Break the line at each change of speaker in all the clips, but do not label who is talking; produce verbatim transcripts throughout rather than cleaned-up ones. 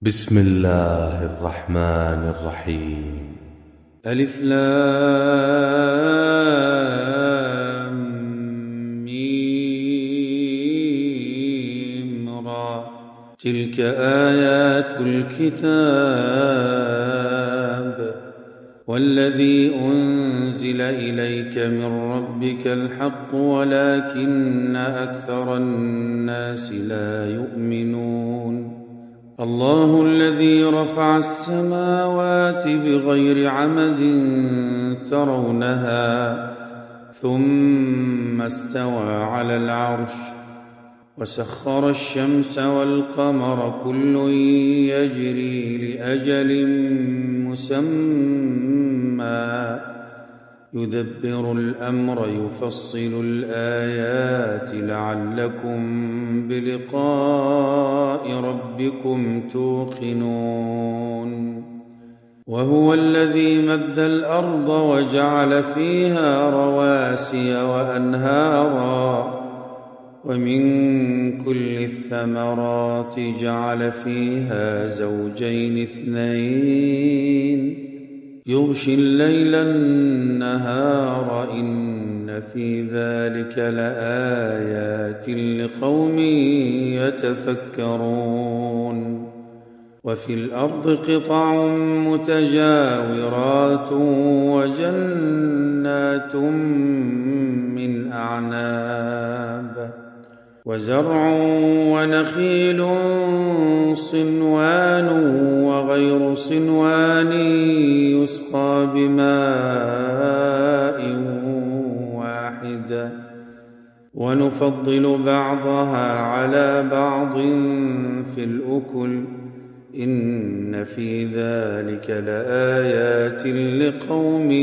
بسم الله الرحمن الرحيم.
ألف لام ميم را. تلك آيات الكتاب والذي أنزل إليك من ربك الحق ولكن أكثر الناس لا يؤمنون. الله الذي رفع السماوات بغير عمد ترونها ثم استوى على العرش وسخر الشمس والقمر كل يجري لأجل مسمى يدبر الأمر يفصل الآيات لعلكم بلقاء ربكم توقنون. وهو الذي مد الأرض وجعل فيها رواسي وأنهارا ومن كل الثمرات جعل فيها زوجين اثنين يغشي الليل النهار إن في ذلك لآيات لقوم يتفكرون. وفي الأرض قطع متجاورات وجنات من أعناب وزرع ونخيل صنوان وغير صنوان يسقى بماء واحد ونفضل بعضها على بعض في الأكل إن في ذلك لآيات لقوم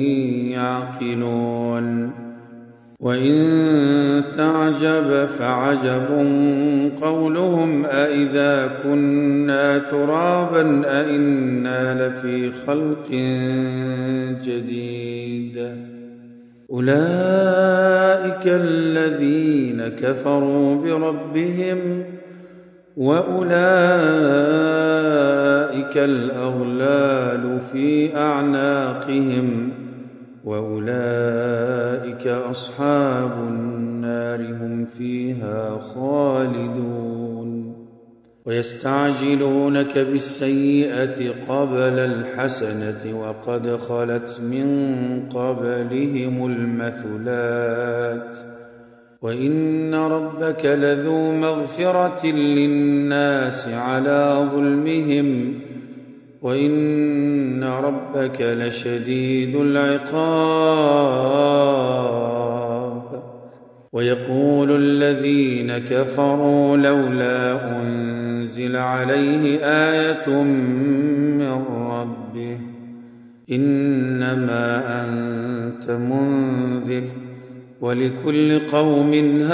يعقلون. وإن تعجب فعجب قولهم أإذا كنا ترابا أإنا لفي خلق جديد. أولئك الذين كفروا بربهم وأولئك الأغلال في أعناقهم وأولئك أصحاب النار هم فيها خالدون. ويستعجلونك بالسيئة قبل الحسنة وقد خلت من قبلهم المثلات وإن ربك لذو مغفرة للناس على ظلمهم وإن ربك لشديد العقاب. ويقول الذين كفروا لولا أنزل عليه آية من ربه إنما أنت منذر ولكل قوم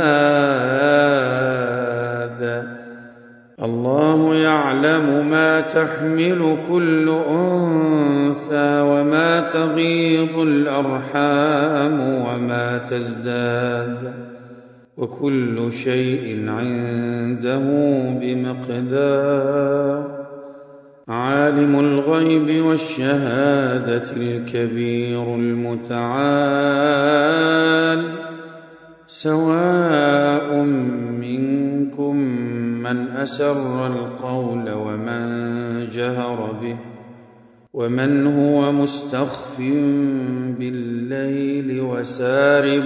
هاد. الله يعلم ما تحمل كل أنثى وما تغيض الأرحام وما تزداد وكل شيء عنده بمقدار. عالم الغيب والشهادة الكبير المتعال سواء منكم من أسر القول ومن جهر به ومن هو مستخف بالليل وسارب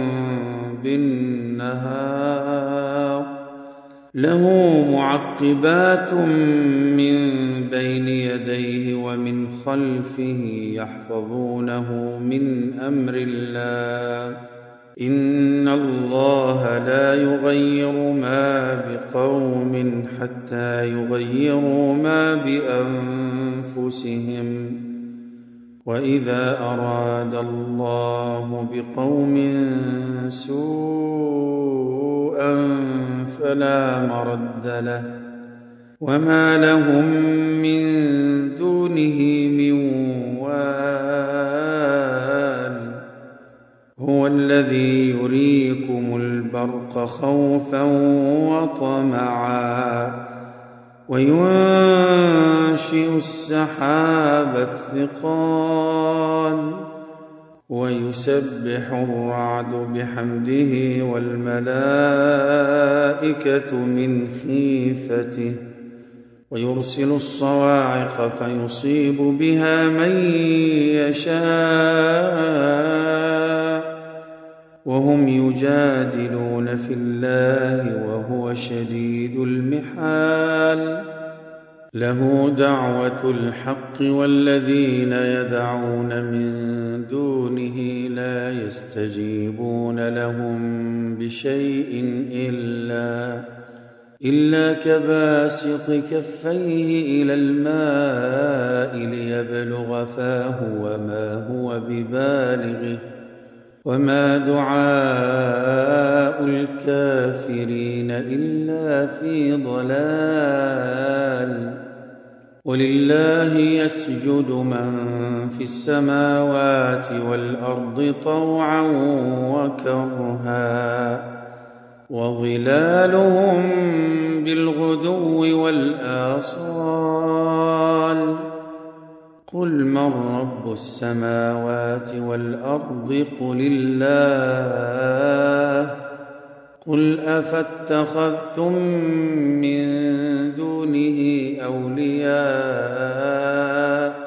بالنهار له معقبات من بين يديه ومن خلفه يحفظونه من أمر الله إن الله لا يغير ما بقوم حتى يغيروا ما بأنفسهم وإذا أراد الله بقوم سوءا فلا مرد له وما لهم من دونه من وال. هو الذي يريكم البرق خوفا وطمعا وينزل وينشئ السحاب الثقال ويسبح الرعد بحمده والملائكة من خيفته ويرسل الصواعق فيصيب بها من يشاء وهم يجادلون في الله وهو شديد المحال له دعوة الحق والذين يدعون من دونه لا يستجيبون لهم بشيء إلا إلا كباسط كفيه إلى الماء ليبلغ فاه وما هو ببالغه وما دعاء الكافرين إلا في ضلال ولله يسجد من في السماوات والأرض طوعا وكرها وظلالهم بالغدو والآصال قل من رب السماوات والأرض قل الله قل أفاتخذتم من دونه أولياء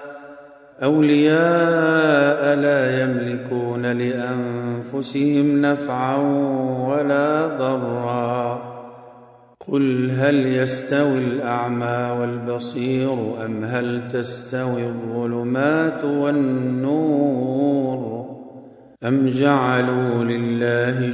أولياء لا يملكون لأنفسهم نفعا ولا ضرا قل هل يستوي الأعمى والبصير أم هل تستوي الظلمات والنور أم جعلوا لله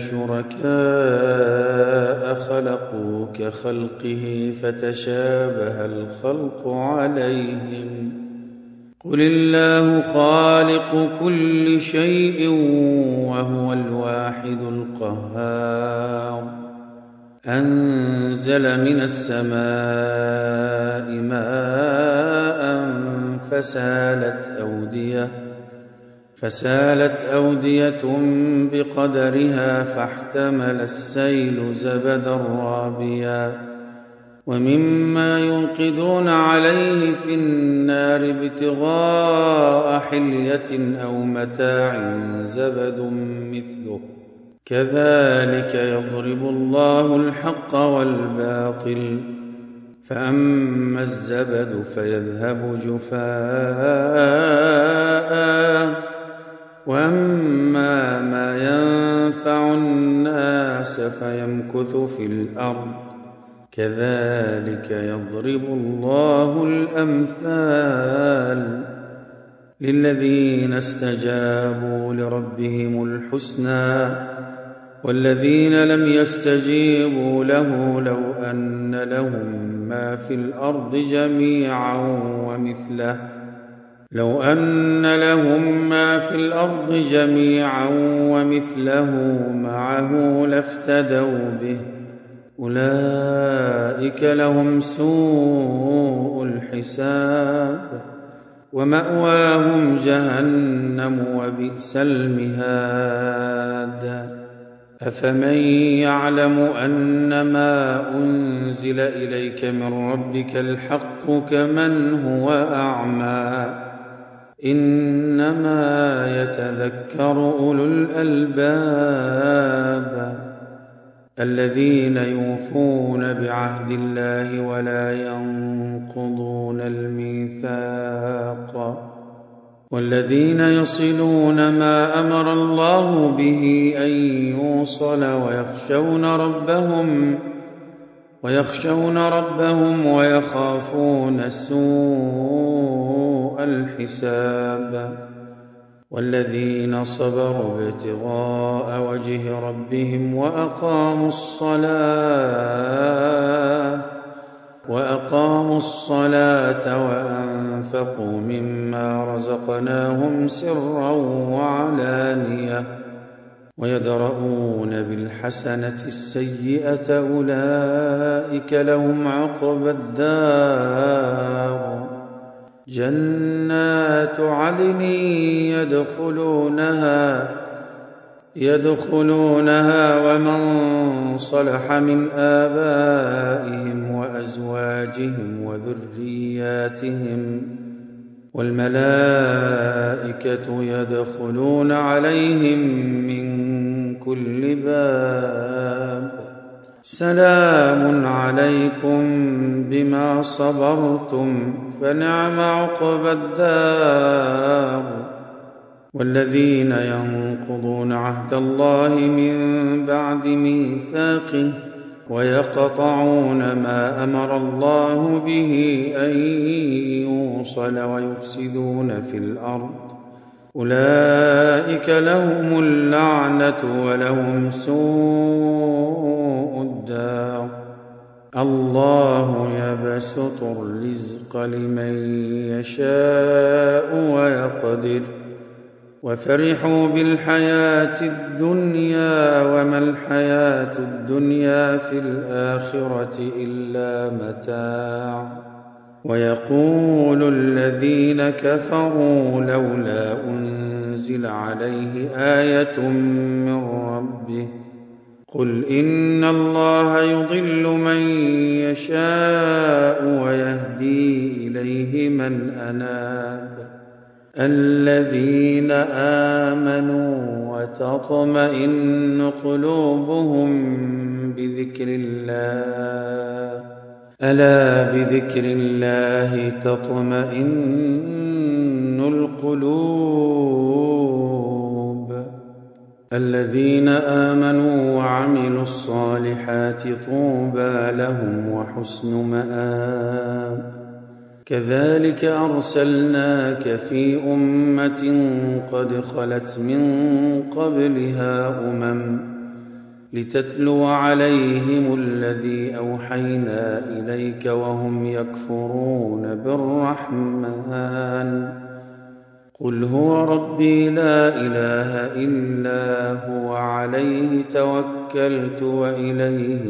شركاء خلقوا كخلقه فتشابه الخلق عليهم قل الله خالق كل شيء وهو الواحد القهار أنزل من السماء ماء فسالت أودية فسالت أودية بقدرها فاحتمل السيل زبدا رابيا ومما يوقدون عليه في النار ابتغاء حلية أو متاع زبد مثله كذلك يضرب الله الحق والباطل فأما الزبد فيذهب جفاء وأما ما ينفع الناس فيمكث في الأرض كذلك يضرب الله الأمثال للذين استجابوا لربهم الحسنى والذين لم يستجيبوا له لو أن لهم ما في الأرض جميعا ومثله لو أن لهم ما في الأرض جميعا ومثله معه لافتدوا به أولئك لهم سوء الحساب ومأواهم جهنم وبئس المهاد أفمن يعلم أنما أنزل إليك من ربك الحق كمن هو أعمى إنما يتذكر أولو الألباب الذين يوفون بعهد الله ولا ينقضون الميثاق والذين يصلون ما أمر الله به أن يوصل ويخشون ربهم ويخشون ربهم ويخافون سوء الحساب والذين صبروا ابتغاء وجه ربهم وأقاموا الصلاة وأقاموا الصلاة وأنفقوا مما رزقناهم سرا وعلانية ويدرؤون بالحسنة السيئة أولئك لهم عقبى الدار جنات عدن يدخلونها يدخلونها ومن صلح من آبائهم وأزواجهم وذرياتهم ذرياتهم والملائكة يدخلون عليهم من كل باب سلام عليكم بما صبرتم فنعم عقبى الدار. والذين ينقضون عهد الله من بعد ميثاقه ويقطعون ما أمر الله به أن يوصل ويفسدون في الأرض أولئك لهم اللعنة ولهم سوء الدار. الله يبسط الرزق لمن يشاء ويقدر وفرحوا بالحياة الدنيا وما الحياة الدنيا في الآخرة إلا متاع. ويقول الذين كفروا لولا أنزل عليه آية من ربه قل إن الله يضل من يشاء ويهدي إليه من أناب. الذين آمنوا وتطمئن قلوبهم بذكر الله ألا بذكر الله تطمئن القلوب. الذين آمنوا وعملوا الصالحات طوبى لهم وحسن مآب. كذلك أرسلناك في أمة قد خلت من قبلها أمم لتتلو عليهم الذي أوحينا إليك وهم يكفرون بالرحمن قل هو ربي لا إله إلا هو عليه توكلت وإليه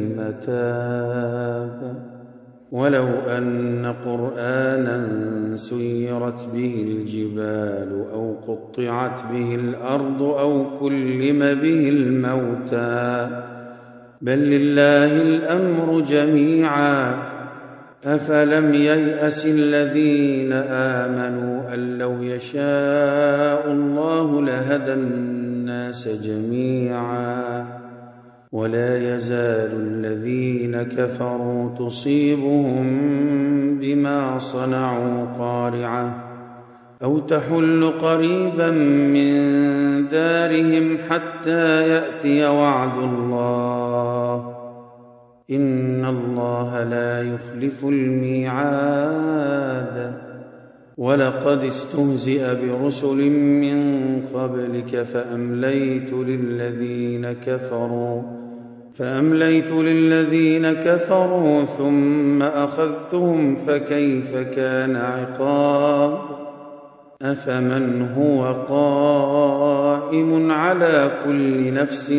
متاب. ولو أن قرآنا سيرت به الجبال أو قطعت به الأرض أو كلم به الموتى بل لله الأمر جميعا أفلم ييأس الذين آمنوا أن لو يشاء الله لهدى الناس جميعا ولا يزال الذين كفروا تصيبهم بما صنعوا قارعة أو تحل قريبا من دارهم حتى يأتي وعد الله إن الله لا يخلف الميعاد. ولقد استهزئ برسل من قبلك فأمليت للذين كفروا فأمليت للذين كفروا ثم أخذتهم فكيف كان عقاب. أفمن هو قائم على كل نفس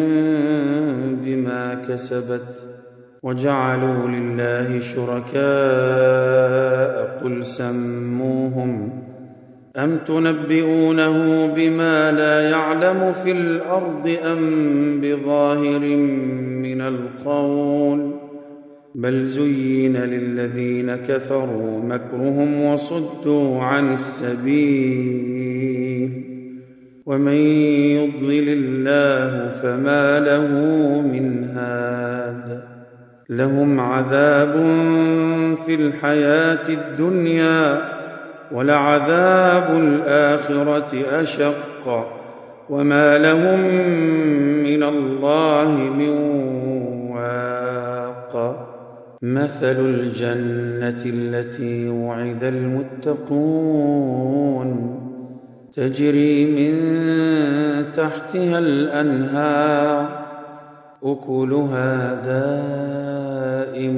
بما كسبت وجعلوا لله شركاء قل سموهم أم تنبئونه بما لا يعلم في الأرض أم بظاهر من القول بل زين للذين كفروا مكرهم وصدوا عن السبيل ومن يضلل الله فما له من هاد. لهم عذاب في الحياة الدنيا ولعذاب الآخرة أشق وما لهم من الله من واق. مثل الجنة التي وعد المتقون تجري من تحتها الأنهار أكلها دائم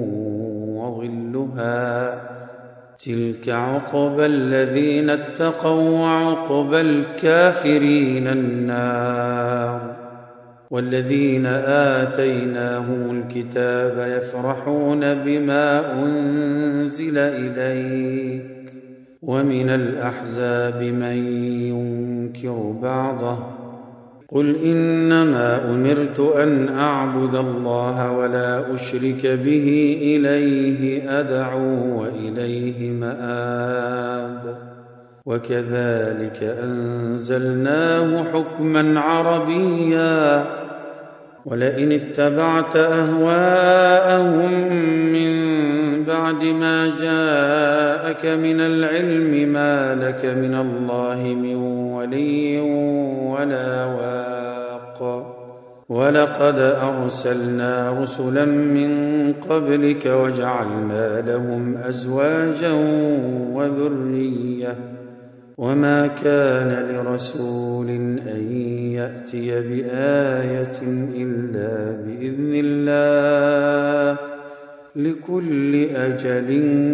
وظلها تلك عقبى الذين اتقوا وعقبى الكافرين النار. والذين آتيناهم الكتاب يفرحون بما أنزل إليك ومن الأحزاب من ينكر بعضه قل إنما أمرت أن أعبد الله ولا أشرك به إليه أدعو وإليه مآب وكذلك أنزلناه حكما عربيا ولئن اتبعت أهواءهم من بعد ما جاءك من العلم ما لك من الله من ولي ولا واق ولقد أرسلنا رسلا من قبلك وجعلنا لهم أزواجا وذرية وما كان لرسول أن يأتي بآية إلا بإذن الله لكل أجل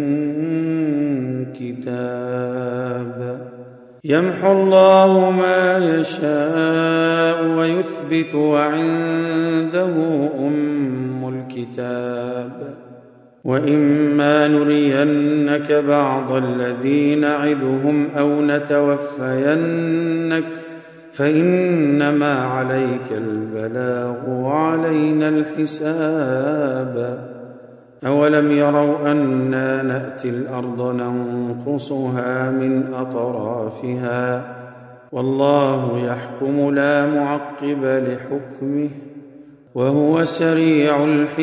كتاب يمحو الله ما يشاء ويثبت وعنده أم الكتاب وإما نرينك بعض الذي نعدهم أو نتوفينك فإنما عليك البلاغ وعلينا الحساب أولم يروا أنا نأتي الأرض ننقصها من أطرافها والله يحكم لا معقب لحكمه وهو سريع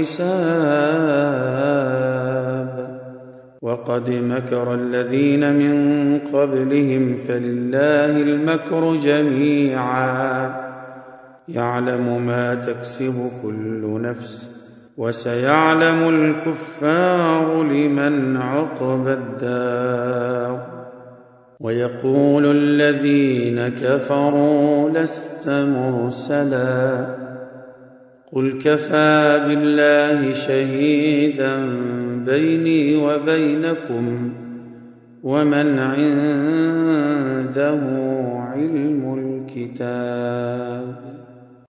الحساب وقد مكر الذين من قبلهم فلله المكر جميعا يعلم ما تكسب كل نفس وسيعلم الكفار لمن عقبى الدار ويقول الذين كفروا لست مرسلا قل كفى بالله شهيدا بيني وبينكم ومن عنده علم الكتاب